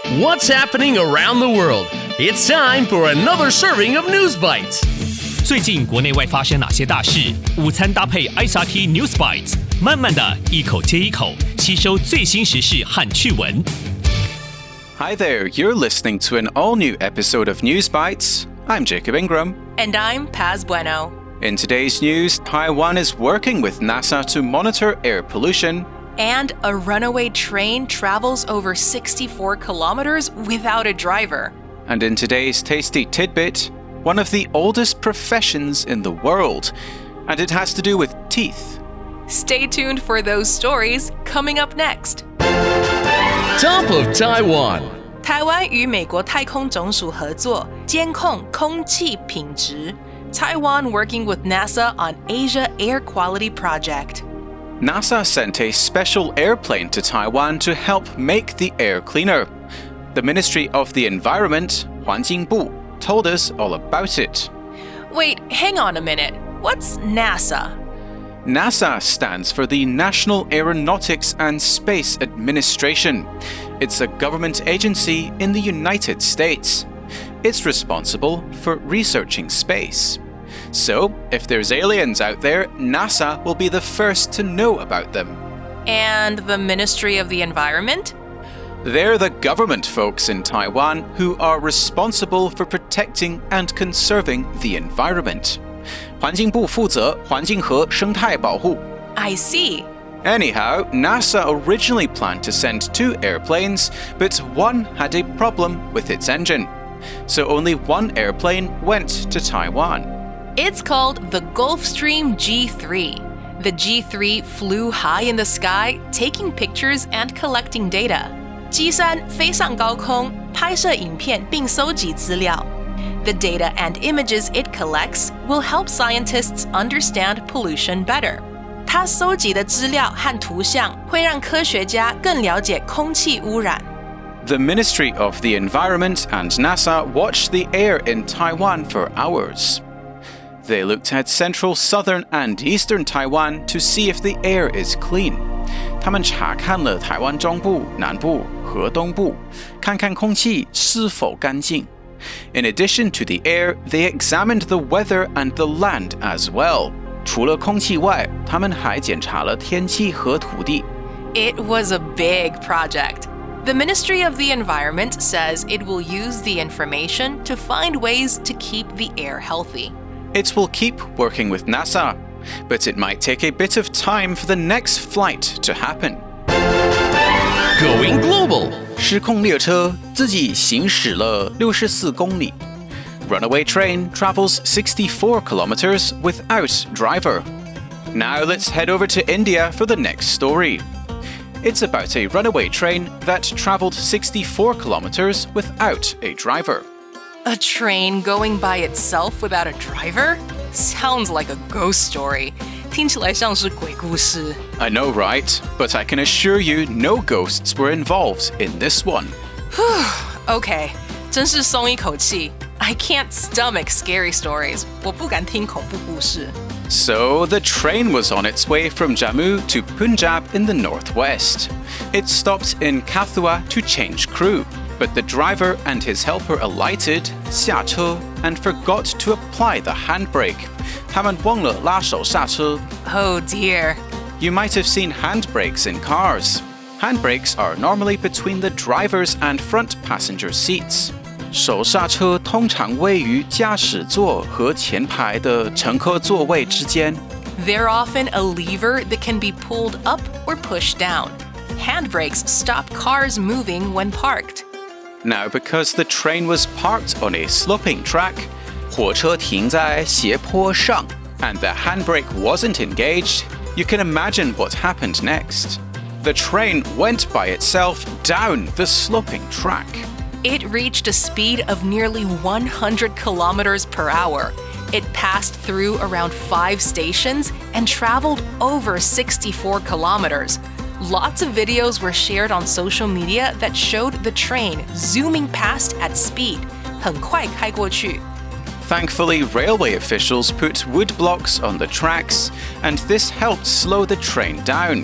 What's happening around the world? It's time for another serving of News Bites. 最近国内外发生哪些大事？午餐搭配 ICT News Bites， 慢慢的一口接一口吸收最新时事和趣闻。 Hi there, you're listening to an all-new episode of News Bites. I'm Jacob Ingram. And I'm Paz Bueno. In today's news, Taiwan is working with NASA to monitor air pollution. And a runaway train travels over 64 kilometers without a driver. And in today's tasty tidbit, one of the oldest professions in the world, and it has to do with teeth. Stay tuned for those stories coming up next. Top of Taiwan. 台湾与美国太空总署合作，监控空气品质。Taiwan working with NASA on Asia Air Quality Project. NASA sent a special airplane to Taiwan to help make the air cleaner. The Ministry of the Environment, 环境部, told us all about it. Wait, hang on a minute. What's NASA? NASA stands for the National Aeronautics and Space Administration. It's a government agency in the United States. It's responsible for researching space. So, if there's aliens out there, NASA will be the first to know about them. And the Ministry of the Environment? They're the government folks in Taiwan who are responsible for protecting and conserving the environment. 环境部负责环境和生态保护。 I see. Anyhow, NASA originally planned to send 2 airplanes, but one had a problem with its engine. So only one airplane went to Taiwan. It's called the Gulfstream G3. The G3 flew high in the sky, taking pictures and collecting data. 机3飞上高空，拍摄影片并搜集资料。The data and images it collects will help scientists understand pollution better. 它搜集的资料和图像会让科学家更了解空气污染。 The Ministry of the Environment and NASA watched the air in Taiwan for hours. They looked at central, southern, and eastern Taiwan to see if the air is clean. 他们查看了台湾中部、南部和东部，看看空气是否干净。In addition to the air, they examined the weather and the land as well. 除了空气外，他们还检查了天气和土地。 It was a big project. The Ministry of the Environment says it will use the information to find ways to keep the air healthy. It will keep working with NASA, but it might take a bit of time for the next flight to happen. Going global. 失控列车自己行驶了64公里。Runaway train travels 64 kilometers without driver. Now let's head over to India for the next story. It's about a runaway train that traveled 64 kilometers without a driver. A train going by itself without a driver? Sounds like a ghost story. 听起来像是鬼故事。 I know, right? But I can assure you no ghosts were involved in this one. Okay, 真是松一口气。I can't stomach scary stories. 我不敢听恐怖故事。 So, the train was on its way from Jammu to Punjab in the northwest. It stopped in Kathua to change crew, but the driver and his helper alighted, 下车, and forgot to apply the handbrake. 他们忘了拉手刹车。 Oh dear. You might have seen handbrakes in cars. Handbrakes are normally between the driver's and front passenger seats. 手刹车通常位于驾驶座和前排的乘客座位之间。 They're often a lever that can be pulled up or pushed down. Handbrakes stop cars moving when parked. Now, because the train was parked on a sloping track, 火车停在斜坡上, and the handbrake wasn't engaged, you can imagine what happened next. The train went by itself down the sloping track. It reached a speed of nearly 100 kilometers per hour. It passed through around 5 stations and traveled over 64 kilometers. Lots of videos were shared on social media that showed the train zooming past at speed. 很快开过去。 Thankfully, railway officials put wood blocks on the tracks, and this helped slow the train down.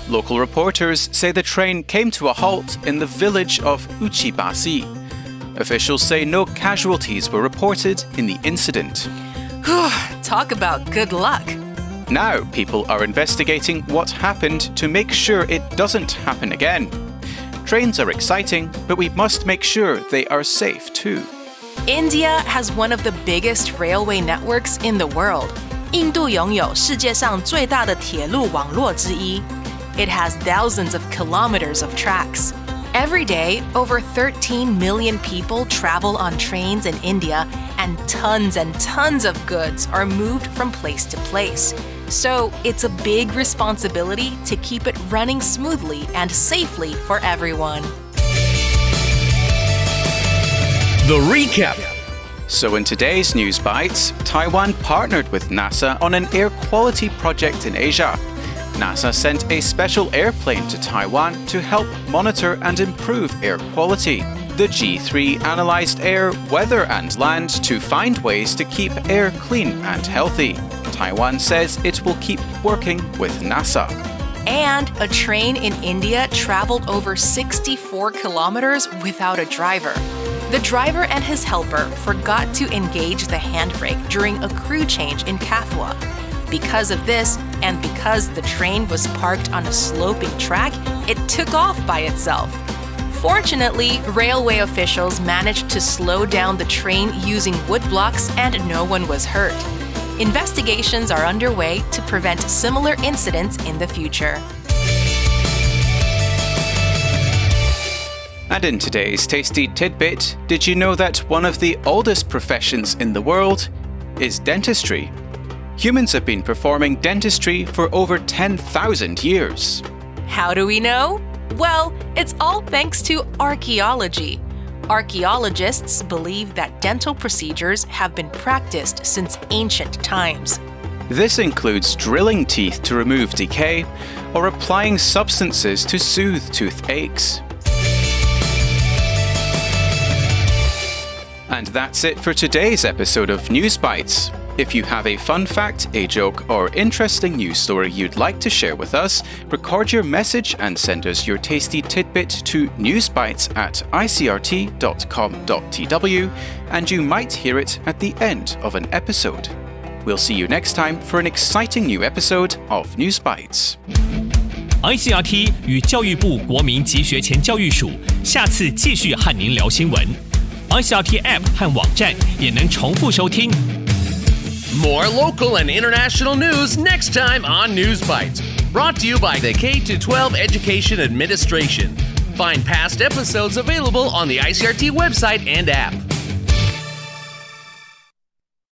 Local reporters say the train came to a halt in the village of Uchibasi. Officials say no casualties were reported in the incident. Talk about good luck. Now, people are investigating what happened to make sure it doesn't happen again. Trains are exciting, but we must make sure they are safe too. India has one of the biggest railway networks in the world. 印度拥有世界上最大的铁路网络之一. It has thousands of kilometers of tracks. Every day, over 13 million people travel on trains in India, and tons of goods are moved from place to place. So it's a big responsibility to keep it running smoothly and safely for everyone. The recap. So in today's News Bites, Taiwan partnered with NASA on an air quality project in Asia. NASA sent a special airplane to Taiwan to help monitor and improve air quality. The G3 analyzed air, weather, and land to find ways to keep air clean and healthy. Taiwan says it will keep working with NASA. And a train in India traveled over 64 kilometers without a driver. The driver and his helper forgot to engage the handbrake during a crew change in Kathua. Because of this, and because the train was parked on a sloping track, it took off by itself. Fortunately, railway officials managed to slow down the train using wood blocks and no one was hurt. Investigations are underway to prevent similar incidents in the future. And in today's Tasty Tidbit, did you know that one of the oldest professions in the world is dentistry? Humans have been performing dentistry for over 10,000 years. How do we know? Well, it's all thanks to archaeology. Archaeologists believe that dental procedures have been practiced since ancient times. This includes drilling teeth to remove decay or applying substances to soothe toothaches. And that's it for today's episode of News Bites. If you have a fun fact, a joke, or interesting news story you'd like to share with us, record your message and send us your tasty tidbit to newsbites@icrt.com.tw, and you might hear it at the end of an episode. We'll see you next time for an exciting new episode of News Bites. ICRT 与教育部国民及学前教育署下次继续和您聊新闻。ICRT App 和网站也能重复收听。 More local and international news next time on News Bites. Brought to you by the K-12 Education Administration. Find past episodes available on the ICRT website and app.